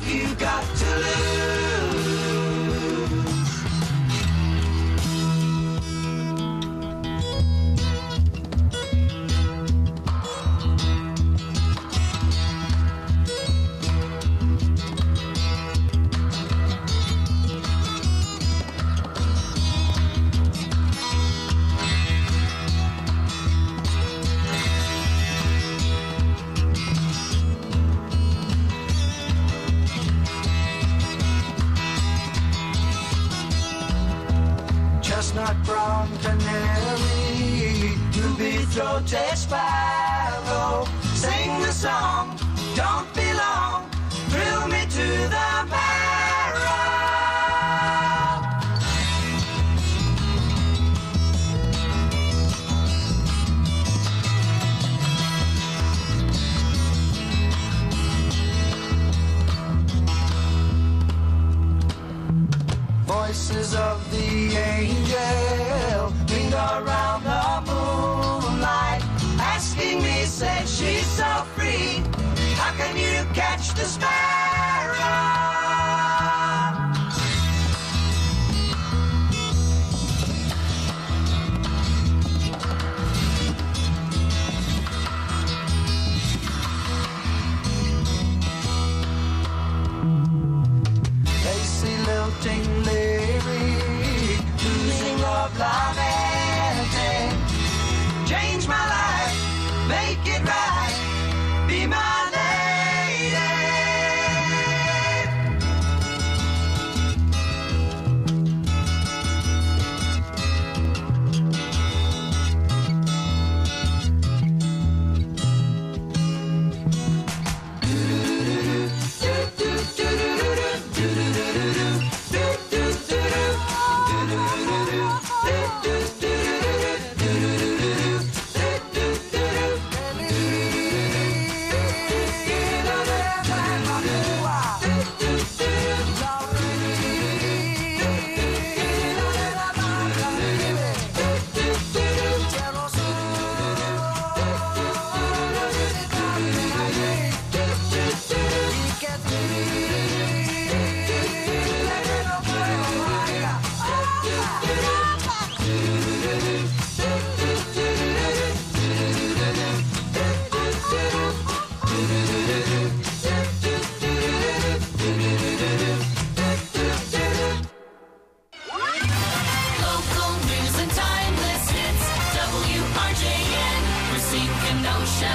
you got to lose? Chestnut brown canary, ruby-throated sparrow, sing the song, don't be long, thrill me to the marrow. Voices of the angel ring around the moonlight, asking me, said she's so free, how can you catch the sparrow? Lacy lilting lyric, losing love lamenting, change my life, make it right, be my lady. Local news and timeless hits. WRJN, Racine, Kenosha.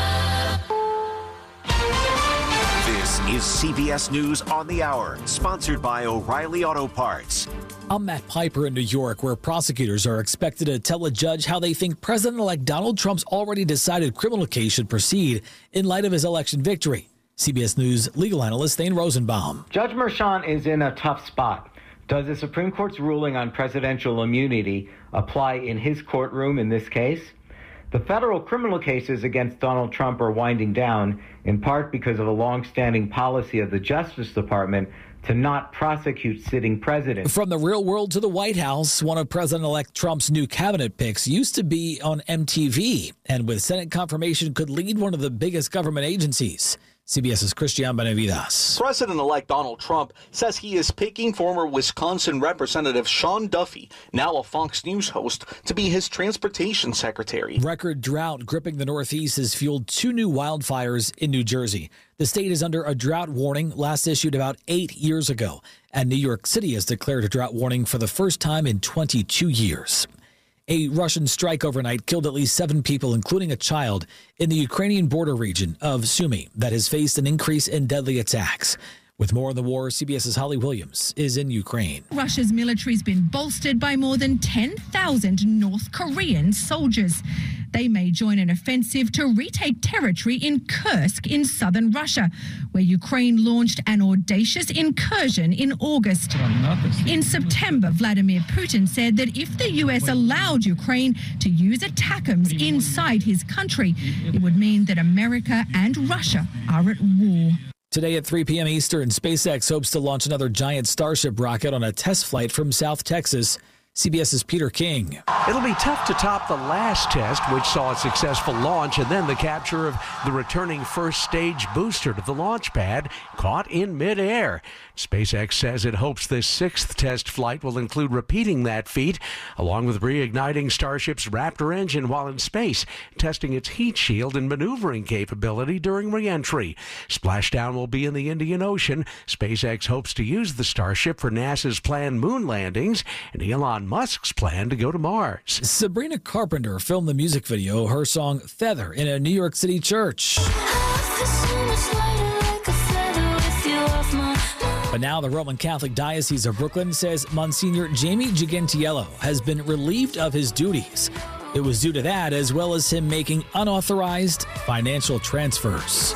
This is CBS News on the Hour, sponsored by O'Reilly Auto Parts. I'm Matt Piper in New York, where prosecutors are expected to tell a judge how they think President-elect Donald Trump's already decided criminal case should proceed in light of his election victory. CBS News legal analyst Thane Rosenbaum. Judge Merchan is in a tough spot. Does the Supreme Court's ruling on presidential immunity apply in his courtroom in this case? The federal criminal cases against Donald Trump are winding down, in part because of a long-standing policy of the Justice Department to not prosecute sitting presidents. From the real world to the White House, one of President-elect Trump's new cabinet picks used to be on MTV, and with Senate confirmation could lead one of the biggest government agencies. CBS's Christian Benavides. President-elect Donald Trump says he is picking former Wisconsin Representative Sean Duffy, now a Fox News host, to be his transportation secretary. Record drought gripping the Northeast has fueled 2 new wildfires in New Jersey. The state is under a drought warning, last issued about 8 years ago. And New York City has declared a drought warning for the first time in 22 years. A Russian strike overnight killed at least 7 people, including a child, in the Ukrainian border region of Sumy that has faced an increase in deadly attacks. With more on the war, CBS's Holly Williams is in Ukraine. Russia's military has been bolstered by more than 10,000 North Korean soldiers. They may join an offensive to retake territory in Kursk in southern Russia, where Ukraine launched an audacious incursion in August. In September, Vladimir Putin said that if the U.S. allowed Ukraine to use ATACMS inside his country, it would mean that America and Russia are at war. Today at 3 p.m. Eastern, SpaceX hopes to launch another giant Starship rocket on a test flight from South Texas. CBS's Peter King. It'll be tough to top the last test, which saw a successful launch and then the capture of the returning first stage booster to the launch pad, caught in midair. SpaceX says it hopes this sixth test flight will include repeating that feat, along with reigniting Starship's Raptor engine while in space, testing its heat shield and maneuvering capability during re-entry. Splashdown will be in the Indian Ocean. SpaceX hopes to use the Starship for NASA's planned moon landings and Elon Musk's plan to go to Mars. Sabrina Carpenter filmed the music video, her song Feather, in a New York City church. But now the Roman Catholic Diocese of Brooklyn says Monsignor Jamie Gigentiello has been relieved of his duties. It was due to that, as well as him making unauthorized financial transfers.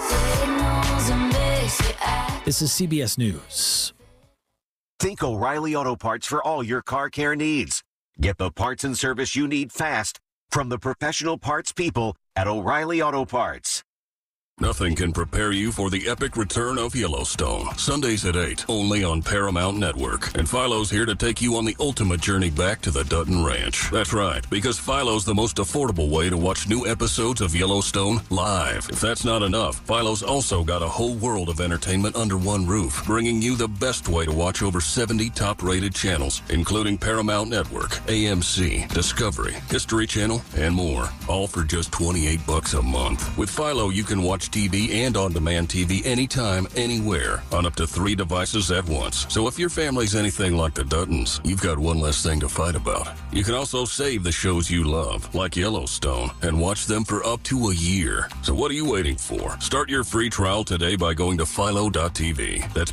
This is CBS News. Think O'Reilly Auto Parts for all your car care needs. Get the parts and service you need fast from the professional parts people at O'Reilly Auto Parts. Nothing can prepare you for the epic return of Yellowstone. Sundays at 8, only on Paramount Network. And Philo's here to take you on the ultimate journey back to the Dutton Ranch. That's right, because Philo's the most affordable way to watch new episodes of Yellowstone live. If that's not enough, Philo's also got a whole world of entertainment under one roof, bringing you the best way to watch over 70 top-rated channels, including Paramount Network, AMC, Discovery, History Channel, and more. All for just $28 a month. With Philo, you can watch TV and on-demand TV anytime, anywhere, on up to 3 devices at once. So if your family's anything like the Duttons, you've got one less thing to fight about. You can also save the shows you love, like Yellowstone, and watch them for up to a year. So what are you waiting for? Start your free trial today by going to Philo.tv. That's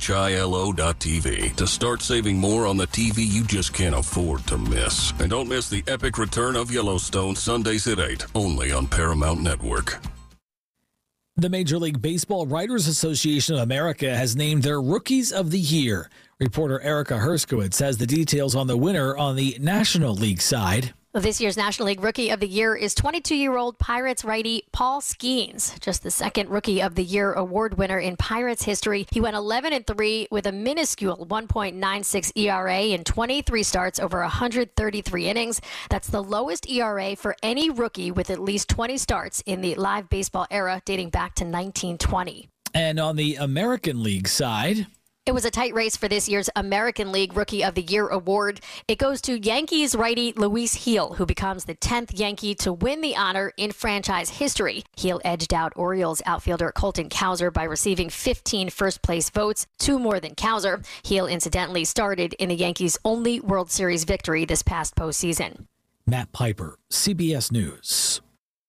PHILO.tv to start saving more on the TV you just can't afford to miss. And don't miss the epic return of Yellowstone Sundays at 8, only on Paramount Network. The Major League Baseball Writers Association of America has named their Rookies of the Year. Reporter Erica Herskowitz has the details on the winner on the National League side. This year's National League Rookie of the Year is 22-year-old Pirates righty Paul Skeens, just the second Rookie of the Year award winner in Pirates history. He went 11-3 with a minuscule 1.96 ERA in 23 starts over 133 innings. That's the lowest ERA for any rookie with at least 20 starts in the live baseball era dating back to 1920. And on the American League side, it was a tight race for this year's American League Rookie of the Year award. It goes to Yankees righty Luis Gil, who becomes the 10th Yankee to win the honor in franchise history. Gil edged out Orioles outfielder Colton Cowser by receiving 15 first-place votes, 2 more than Cowser. Gil incidentally started in the Yankees' only World Series victory this past postseason. Matt Piper, CBS News.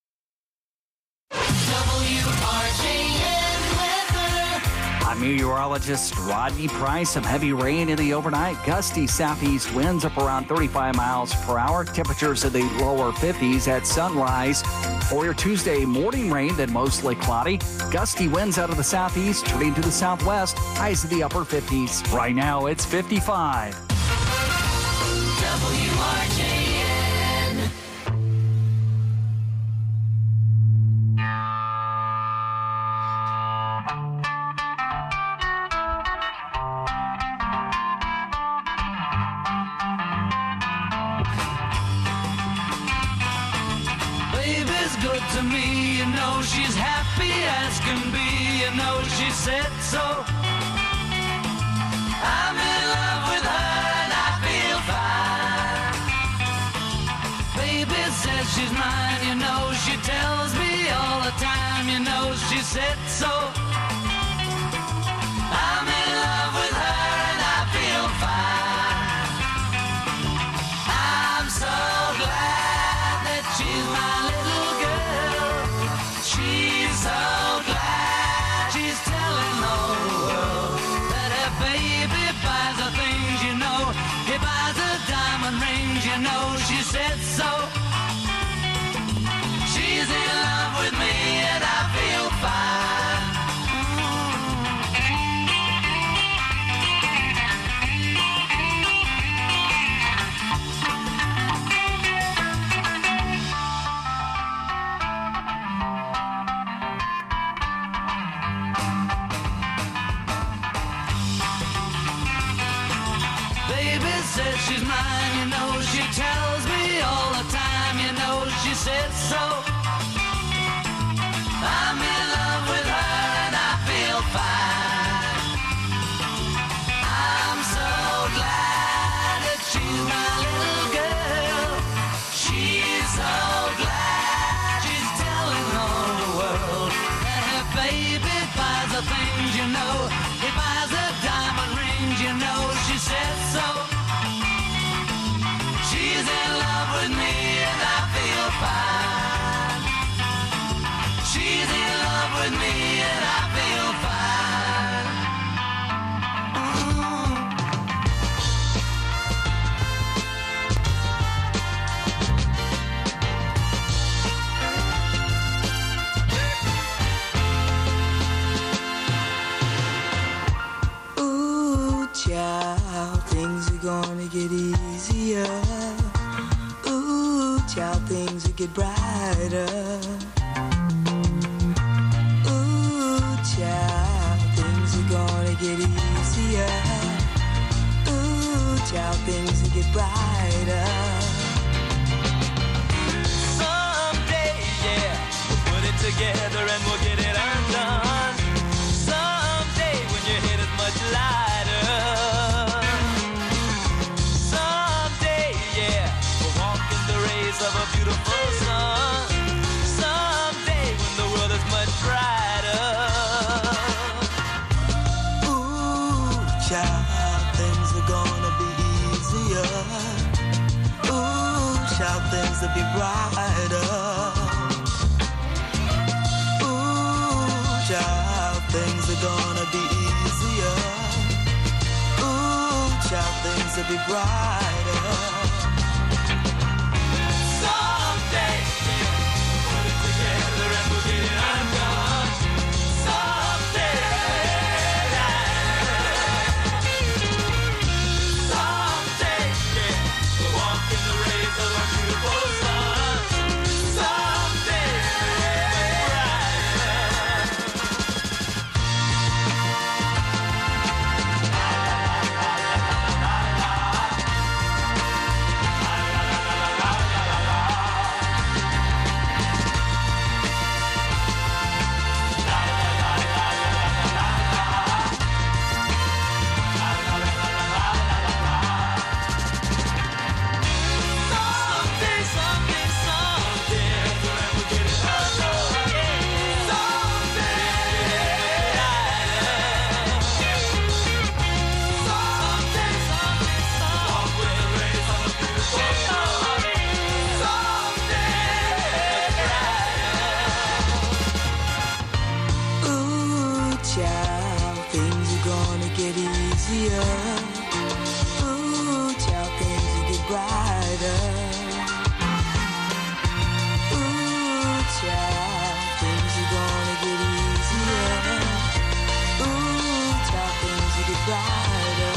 I'm meteorologist Rodney Price. Some heavy rain in the overnight. Gusty southeast winds up around 35 miles per hour. Temperatures in the lower 50s at sunrise. For your Tuesday morning rain, then mostly cloudy. Gusty winds out of the southeast, turning to the southwest. Highs in the upper 50s. Right now, it's 55. WRJN. Baby's good to me, you know she's happy as can be, you know she said so. I'm in love with her and I feel fine. Baby says she's mine, you know she tells me all the time, you know she said so. I'm in love with her and I feel fine. I'm so glad that she's my little girl. She's so glad she's telling the whole world that her baby buys her things, you know. He buys her diamond rings, you know. She said so. She's in love with me and I feel fine. says she's mine, you know she tells me all the time, you know she said so. I'm in love with her and I feel fine. I'm so glad that she's my little girl. She's so glad she's telling all the world that her baby buys the things, you know. He buys the diamond rings, you know she said so. She's in love with me and I feel fine. She's in love with me and I feel fine. Ooh, child, things are gonna get easier. Ooh, child, things will get brighter. Ooh, child, things are gonna get easier. Ooh, child, things will get brighter. Someday, yeah, we'll put it together and we'll get it undone. Someday when your head is much lighter. Someday, yeah, we'll walk in the rays of a beautiful sun. Someday when the world is much brighter. Ooh, child, things are gonna be easier. Ooh, child, things will be brighter. Ooh, child, things are gonna be easier. Ooh, child, things will be brighter. Someday, put it together and we'll get it undone. Someday, someday, yeah, we'll walk in the rays of a beautiful sun. Someday, Ooh, child, things are gonna get easier. Ooh, child, things will get brighter. Ooh, child, things are gonna get easier. Ooh, child, things will get brighter.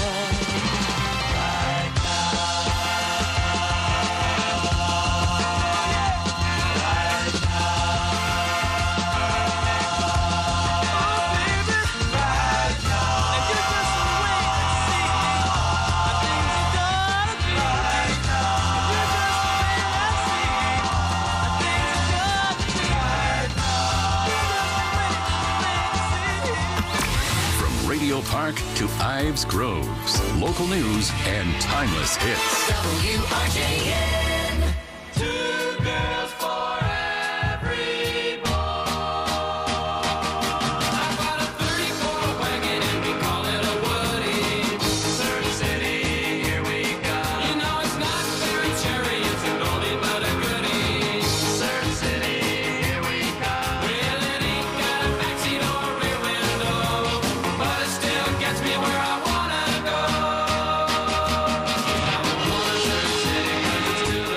Radio Park to Ives Groves. Local news and timeless hits. WRJN. Two girls for every boy. I bought a 34 wagon and we call it a Woody. Surf City, here we go. You know it's not very cherry, it's an oldie but a goodie. Surf City, here we go. Well, it ain't got a backseat or a rear window, but it still gets me where I wanna go. I wanna Surf City 'cause it's to the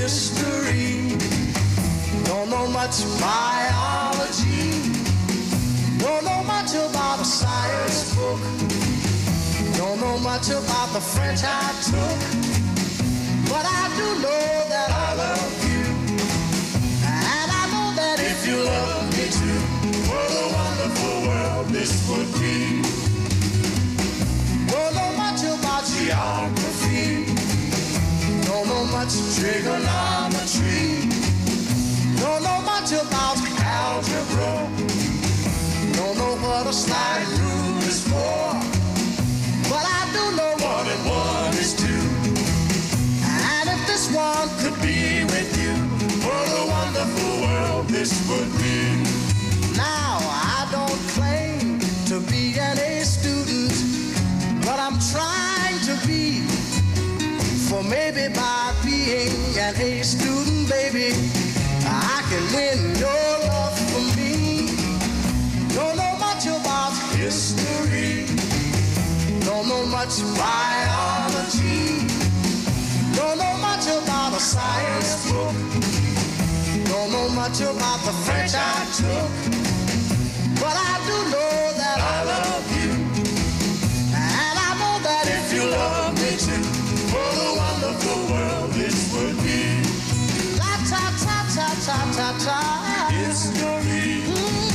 history. Don't know much biology. Don't know much about a science book. Don't know much about the French I took. But I do know that I love you. And I know that if you love me too, what a wonderful world this would be. Don't know much about geography. Don't know much trigonometry. Don't know much about algebra. Don't know what a slide rule is for. But I do know 1 and 1 is 2. And if this one could be with you, what a wonderful world this would be. Now, I don't claim to be an A student, but I'm trying to be. For maybe by being an A student, baby, I can win your love for me. Don't know much about history. Don't know much biology. Don't know much about a science book. Don't know much about the French I took. But I do know that I love you. And I know that if you love me too, what a wonderful world this would be. La ta ta ta ta ta ta. History.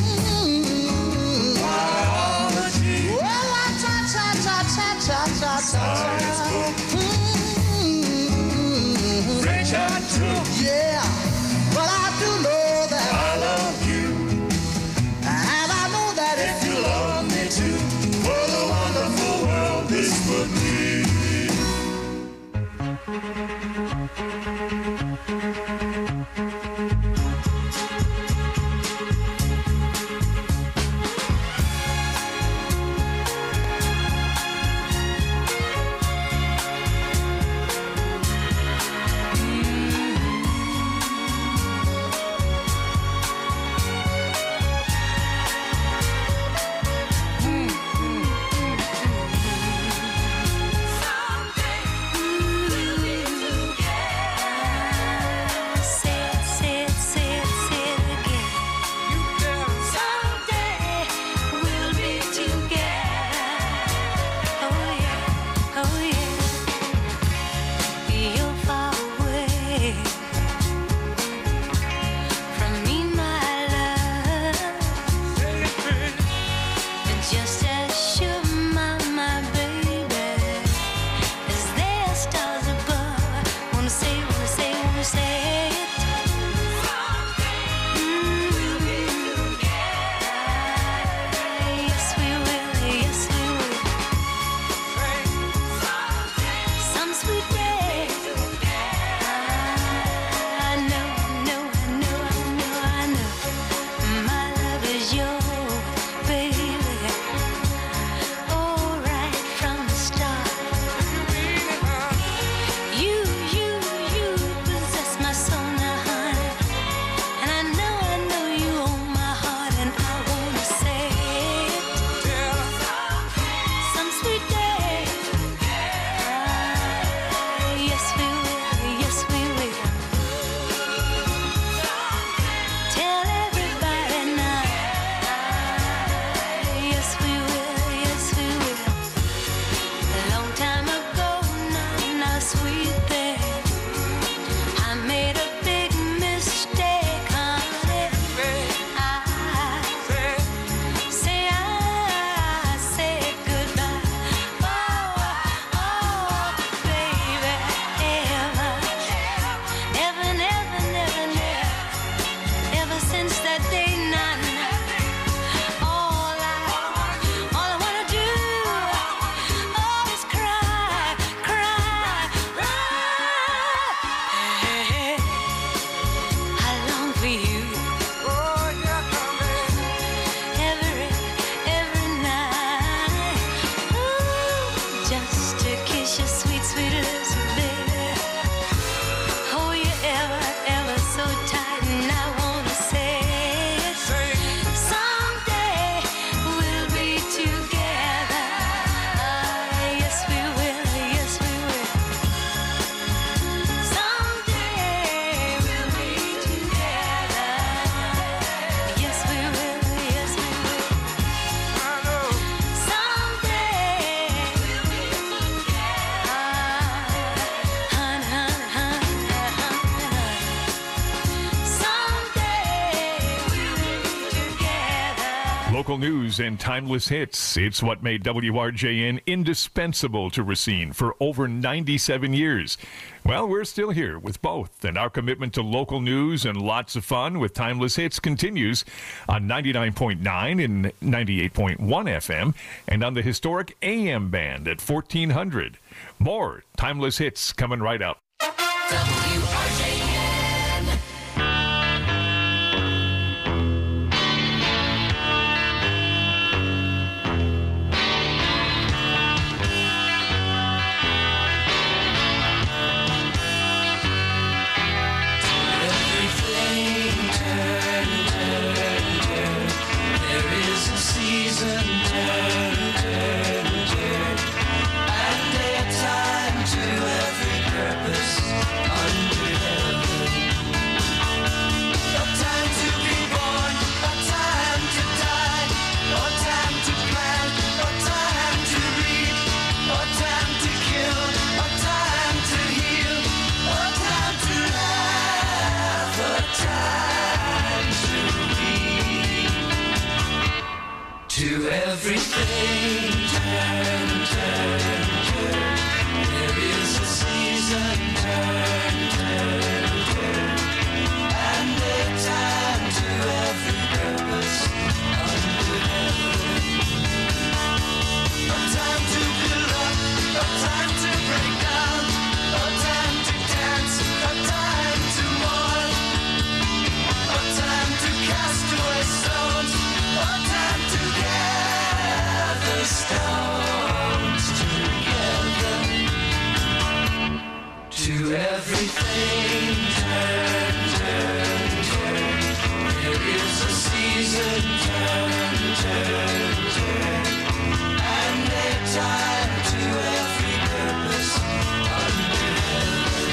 Biology. Well, la ta ta ta ta ta ta ta. Science book. French I took. Yeah, but I do know that I love you. And I know that if you love me too, what a wonderful world this would be. Someday we'll be together. local news and timeless hits. It's what made WRJN indispensable to Racine for over 97 years. Well, we're still here with both, and our commitment to local news and lots of fun with timeless hits continues on 99.9 and 98.1 FM and on the historic AM band at 1400. More timeless hits coming right up. WRJN. To everything, turn, turn, turn. There is a season, turn, turn, turn. And a time to every purpose under heaven. A time to build up, a time to break down, a time to dance, a time to mourn, a time to cast away stones, a time to gather stones together. To everything, turn, turn, turn. There is a season, turn, turn, turn. And a time to every purpose under heaven.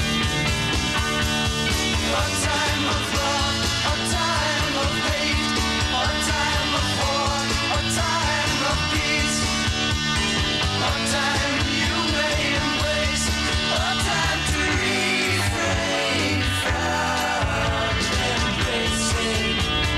A time of love, a time of hate, a time of war, a time of peace, a time you may embrace, a time to refrain from embracing.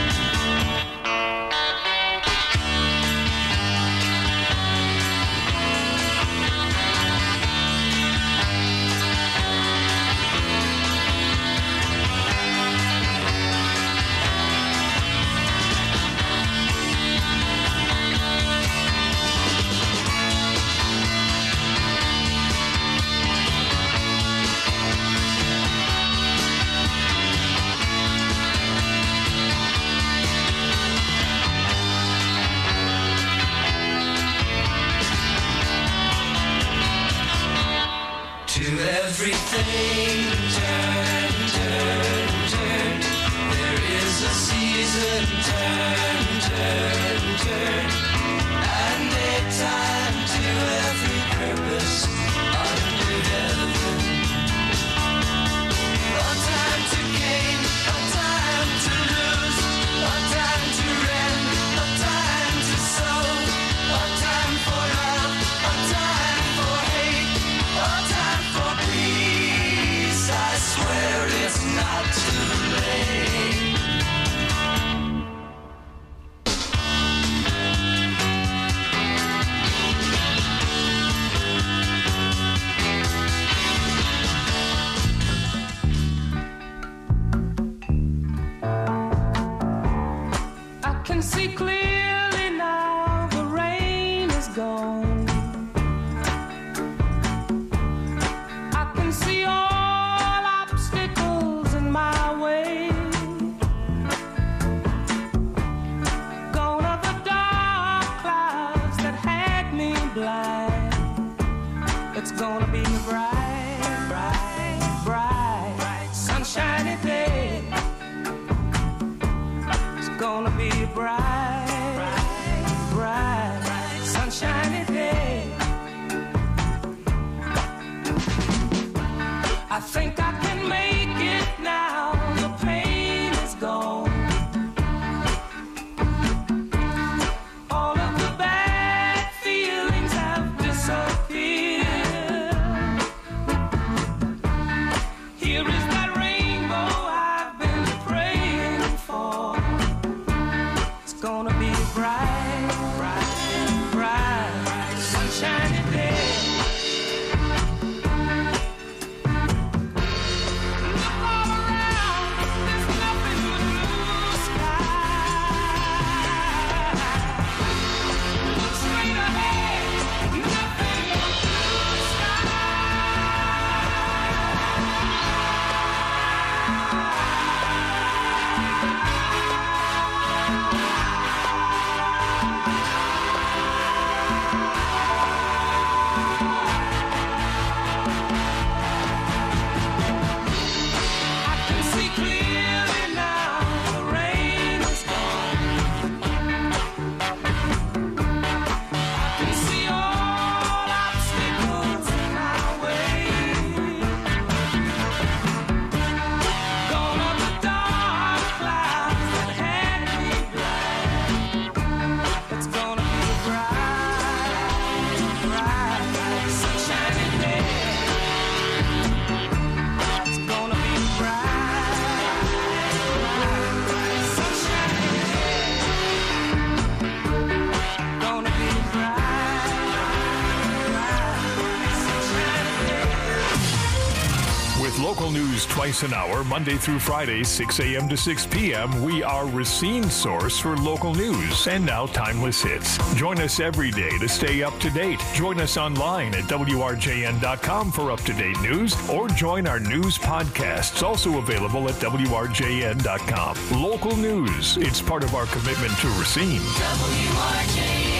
To everything, turn, turn, turn. There is a season, turn, turn, turn. And a time to every purpose under heaven. A time to gain, a time to lose, a time to rend, a time to sow, a time for love, a time for hate, a time for peace. I swear it's not too late. I can see clearly now the rain is gone. I can see all obstacles in my way. Gone are the dark clouds that had me blind. It's gonna be a bright, bright, bright, sunshiny day. It's gonna be a bright, bright, sunshiny day. I think I can make it now. The pain is gone. All of the bad feelings have disappeared. Here is that rainbow I've been praying for. It's gonna be bright. With local news twice an hour, Monday through Friday, 6 a.m. to 6 p.m., we are Racine's source for local news and now timeless hits. Join us every day to stay up to date. Join us online at WRJN.com for up-to-date news, or join our news podcasts, also available at WRJN.com. Local news. It's part of our commitment to Racine. WRJN.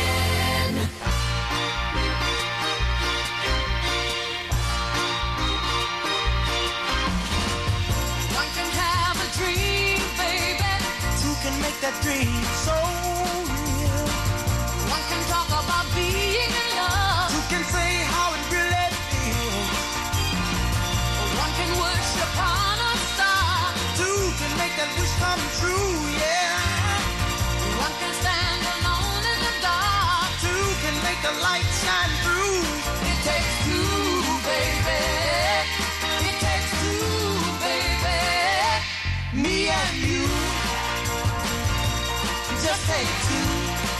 One can have a dream, baby. Two can make that dream so real. One can talk about being in love. Two can say how it really feels. One can wish upon a star. Two can make that wish come true, yeah. One can stand alone in the dark. Two can make the light shine through. It takes two, baby. It takes two, baby. Me and you. Just take two.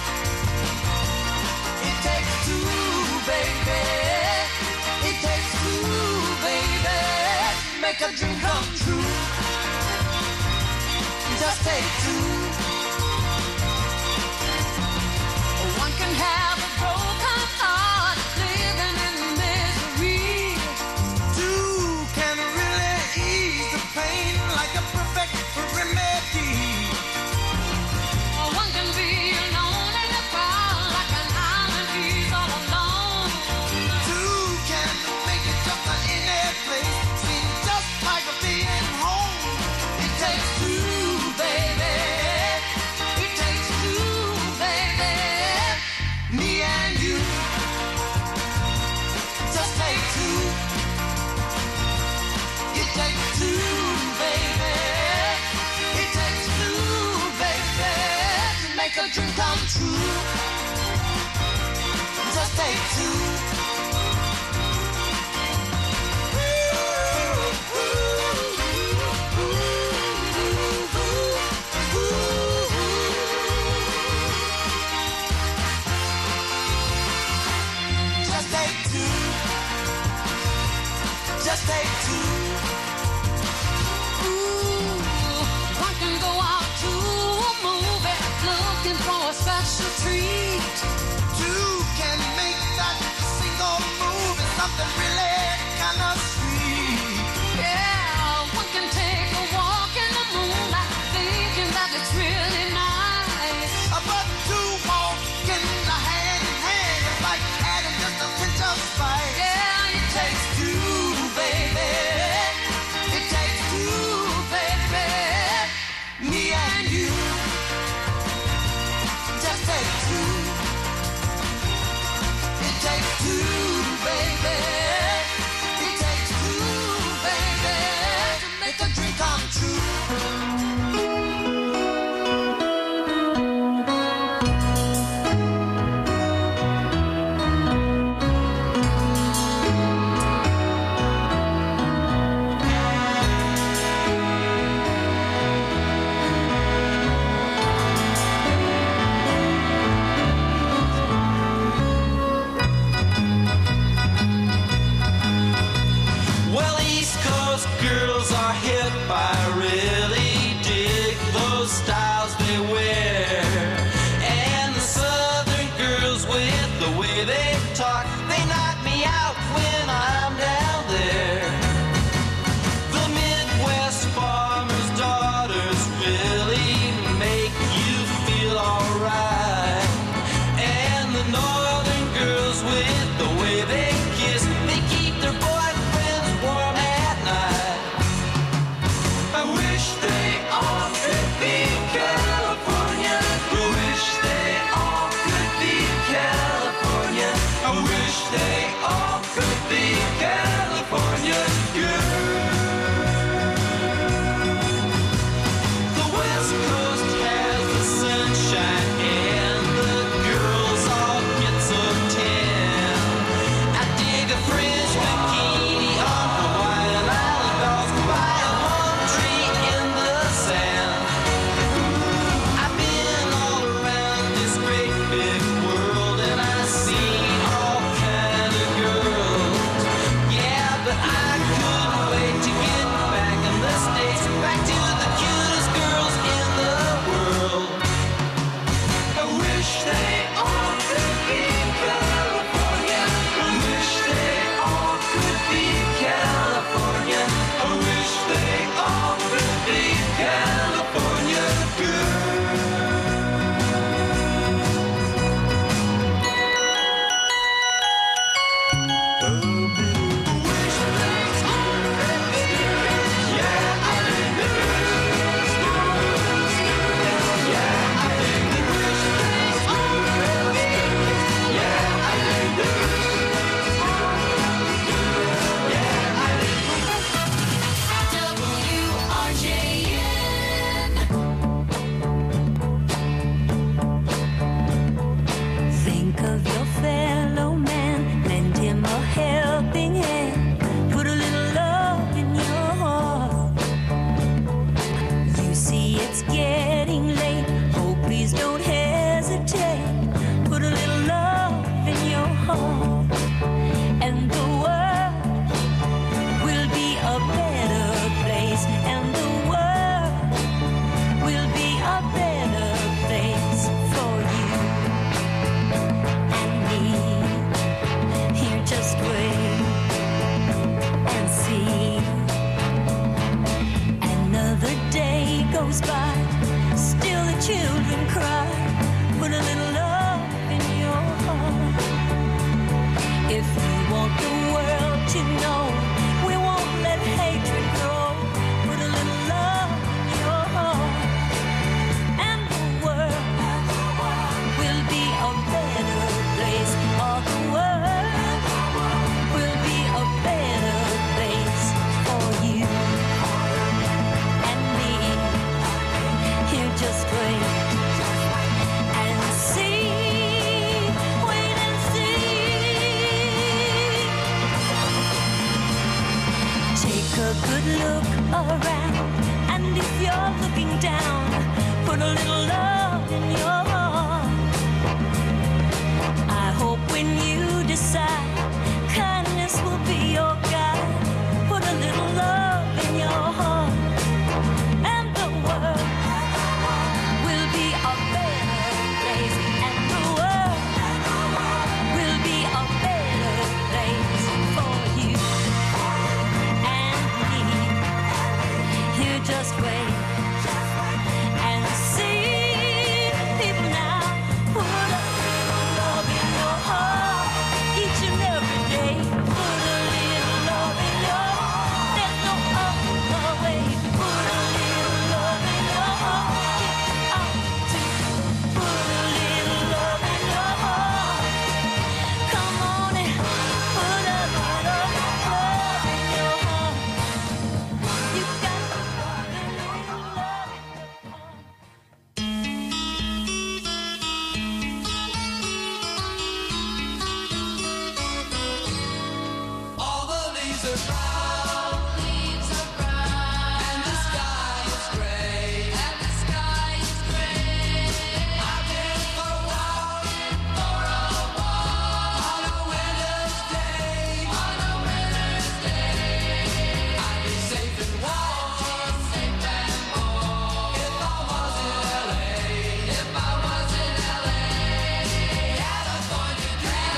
It takes two, baby. It takes two, baby. Make a dream come true. Just take two. One can have a broken heart, living in misery. Two can really ease the pain like a perfect remedy. One can be alone in a crowd like an island, he's all alone. Two can make it just an inner place, seem just like a being home. It takes two, baby. It takes two, baby. Me and you. Just take two. It takes two, baby. It takes two, baby, to make a dream come true. Just take two. Just take two. Just take two. Ooh, one can go out to a movie looking for a special treat. Two can make that single move in something really kind of sweet. Yeah, one can take a walk in the moonlight thinking that it's really nice. But two walking hand in hand is like adding just a pinch of spice. Yeah, it takes two, baby. It takes two, baby. Me and you. Just take two. It takes two, baby. It takes two, baby, to make a dream come true. Well, East Coast girls are hip. I really dig those styles they wear. And the Southern girls, with the way they talk, they knock me out when I'm down there. The Midwest farmers' daughters really make you feel alright. And the Northern girls, with the way they kiss, they keep their boyfriends warm at night. I wish a good look around. And if you're looking down, put a little love in your heart. I hope when you decide, kindness will be your guide. Put a little love in your heart, and the world will be a better place. And the world will be a better place for you and me. You just wait and see people now. Put a little love in your heart each and every day. Put a little love in your heart. There's no other way. Put a little love in your heart. Get out to put a little love in your heart. Come on and put a little love in your heart. You got to put a little love in your heart. All the leaves are brown, and the sky is gray, I've been for a walk, on a winter's day, I'd be safe and warm, if I was in LA, California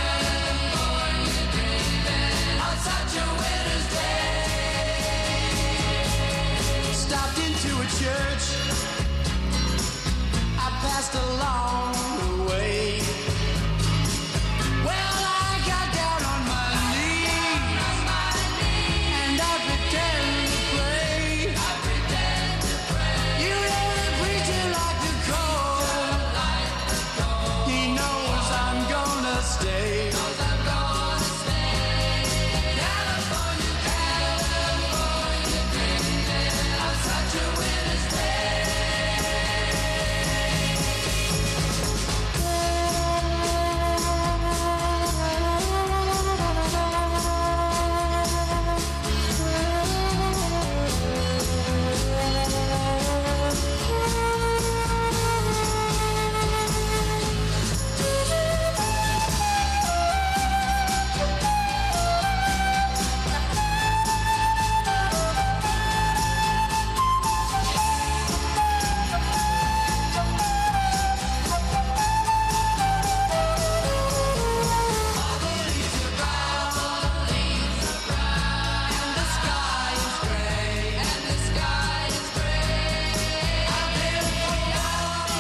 dreaming, on such a winter's day. Stopped into a church, I passed along the way. Well, I got down on my knees, and I pretend to pray. You know the preacher like to call, he knows I'm gonna stay. California dreaming, on such a winter's day. And the sky is gray, I've been for a walk,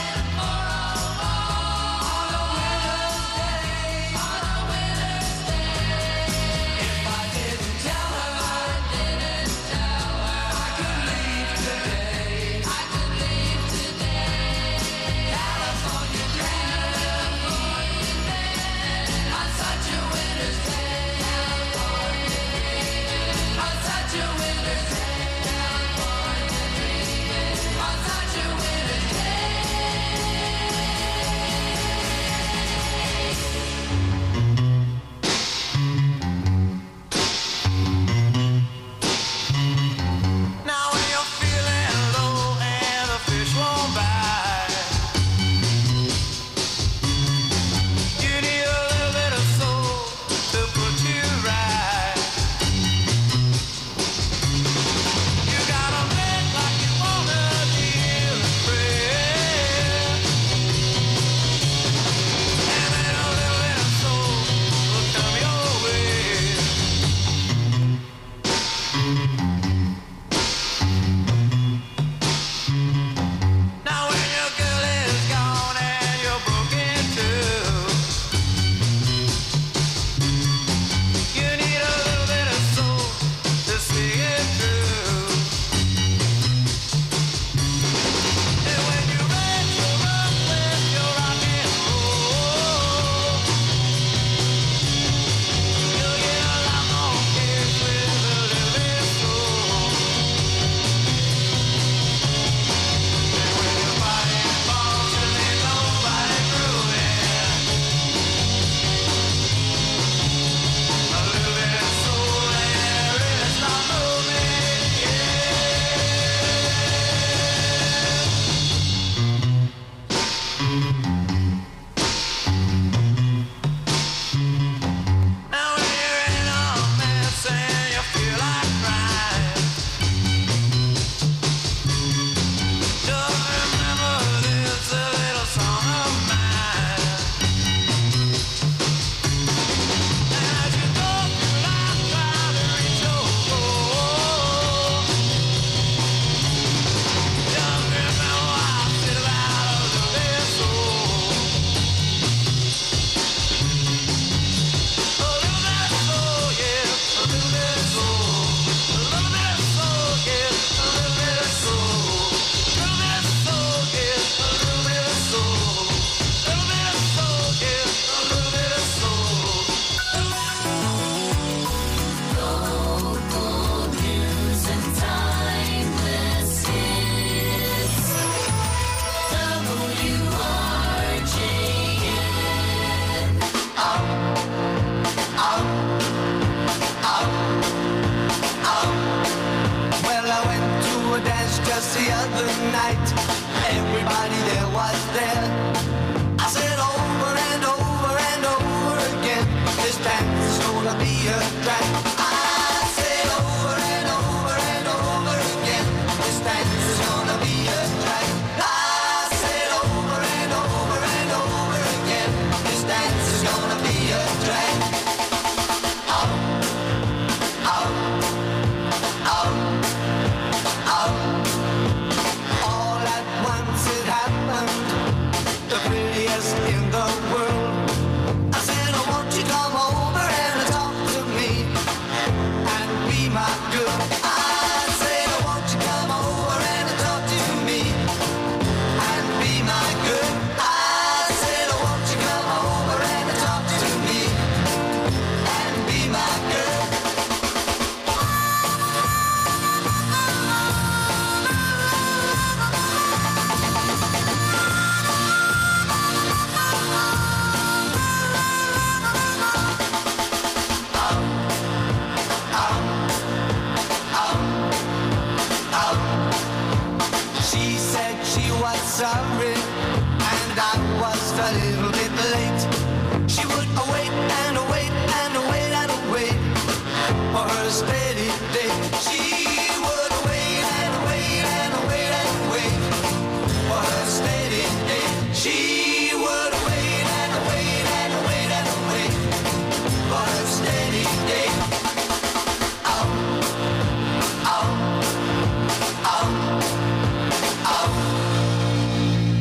on a winter's day, If I didn't tell her, I could leave today, California dreaming, on such a winter's day, on such a winter's day, on such a winter's Now when you're feeling low and the fish won't bite, you need a little bit of soul to put you right. You gotta make like you wanna deal and pray, and then a little bit of soul will come your way. Now when your girl is gone and you're broken too, you need a little bit of soul to see it through. And when you're ready to rock with your rock and roll, you'll get a lot more kids with a little bit of soul. the other night. Everybody there was there. I said over and over and over again, this dance is gonna be a drag. I said over and over and over again, this dance is gonna be a drag. I said over and over and over again, this dance is gonna be a drag. Out, out, out, out. All at once it happened, the prettiest in the world. I said, oh, won't you come over and talk to me and be my girl? I said, oh, won't you come over and talk to me and be my girl? I said, oh, won't you come over and talk to me and be my girl? She said she was sorry, and I was a little bit late. She would wait and wait and wait and wait for her steady day. She would wait and wait and wait and wait for her steady day. She would wait and wait and wait and wait for her steady day. Out, out, out.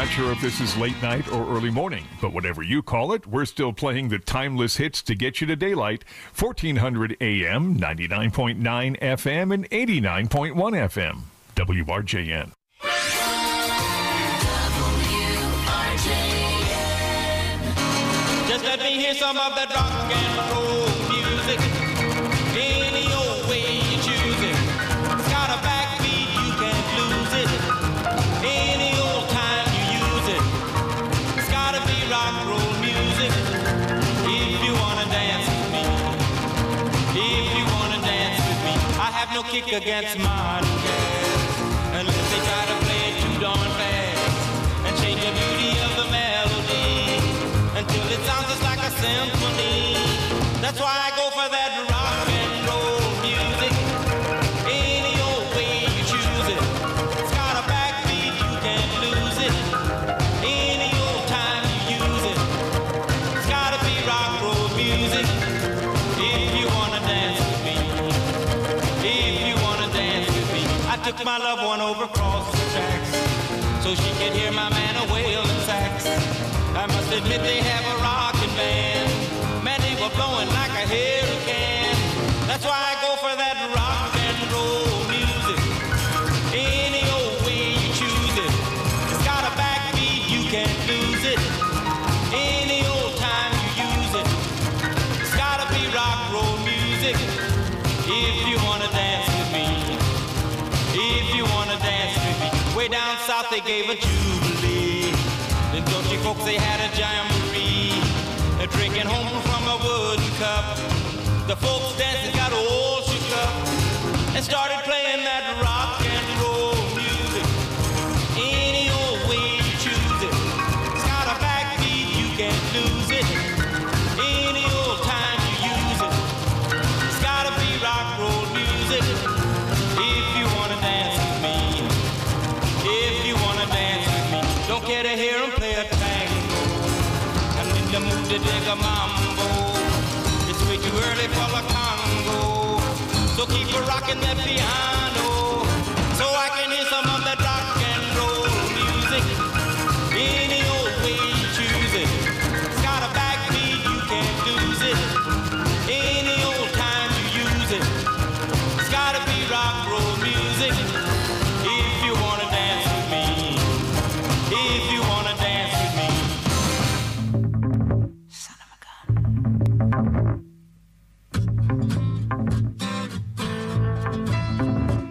Not sure if this is late night or early morning, but whatever you call it, we're still playing the timeless hits to get you to daylight. 1400 AM, 99.9 FM, and 89.1 FM. WRJN. Just let me hear some of that rock and roll music. Any old way you choose it. It's got a backbeat, you can't lose it. Any old time you use it. It's gotta be rock and roll music. If you wanna dance with me. If you wanna dance with me. I have no kick against modern jazz. Unless they try to play it too darn fast. And change the beauty of the melody. Until it sounds just like a symphony. That's why I go for that rock and roll music. Any old way you choose it. It's got a backbeat, you can't lose it. Any old time you use it. It's gotta be rock and roll music. If you wanna dance with me. If you wanna dance with me. I took my loved one over across the tracks so she could hear my man a wailing sax. I must admit they have a rockin' band. Man, they were blowing like a hurricane. That's why I go for that rock and roll music. Any old way you choose it. It's got a backbeat, you can't lose it. Any old time you use it. It's gotta be rock and roll music. If you wanna dance with me. If you wanna dance with me. Way down south they gave a jubilee. The Dutchy folks, they had a jamboree, drinking home from a wooden cup. The folks dancing got all shook up and started playing that rock and roll music. Any old way you choose it. It's got a backbeat, you can't lose it. Any old time you use it. It's gotta be rock and roll music. If you wanna dance with me. If you wanna dance with me. Don't care to hear them play a tango. I'm in the mood to dig a mambo. It's way too early for the Congo. So keep a rocking that piano. So I can hear some of that rock and roll music. Any old way you choose it. It's got a backbeat, you can't lose it. Any old time you use it. It's gotta be rock and roll music. If you wanna dance with me. If you wanna dance with me. Son of a gun.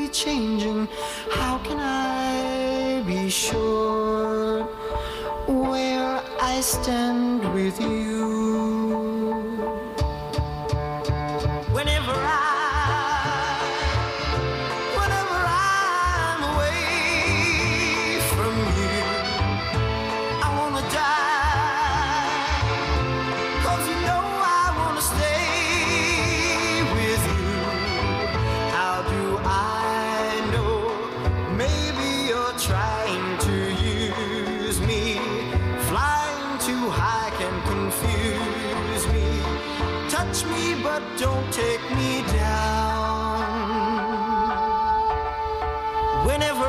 changing. How can I be sure where I stand with you? Whenever I'm away from you, I wanna die, 'cause you know I wanna stay with you. How do I know? Maybe you're trying to use me. Flying too high can confuse me. Touch me but don't take me down. Whenever